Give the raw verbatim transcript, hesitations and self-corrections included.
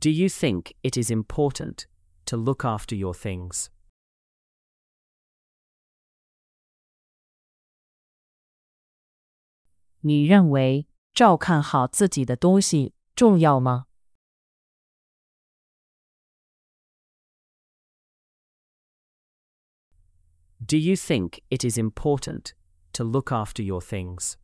Do you think it is important to look after your things? 你认为照看好自己的东西重要吗？ Do you think it is important to look after your things?